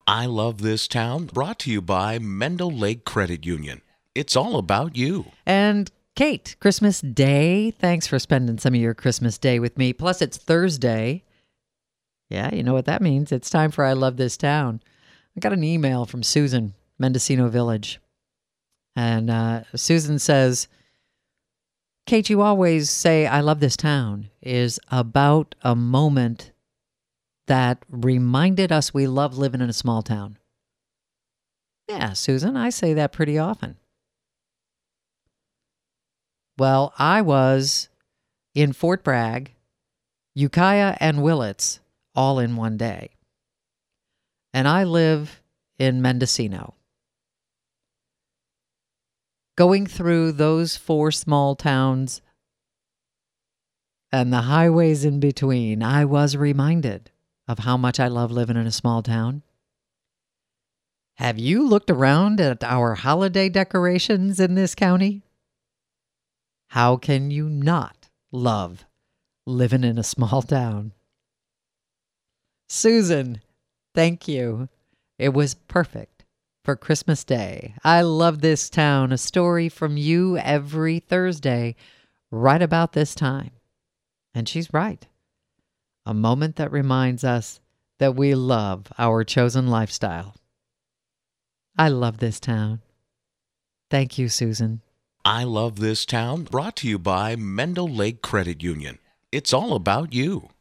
I Love This Town, brought to you by Mendel Lake Credit Union. It's all about you. And Kate, Christmas Day. Thanks for spending some of your Christmas Day with me. Plus, it's Thursday. Yeah, you know what that means. It's time for I Love This Town. I got an email from Susan, Mendocino Village. And Susan says, Kate, you always say I love this town is about a moment that reminded us we love living in a small town. Yeah, Susan, I say that pretty often. Well, I was in Fort Bragg, Ukiah, and Willits all in one day. And I live in Mendocino. Going through those four small towns and the highways in between, I was reminded of how much I love living in a small town. Have you looked around at our holiday decorations in this county? How can you not love living in a small town? Susan, thank you. It was perfect for Christmas Day. I love this town. A story from you every Thursday, right about this time. And she's right. A moment that reminds us that we love our chosen lifestyle. I love this town. Thank you, Susan. I Love This Town, brought to you by Mendel Lake Credit Union. It's all about you.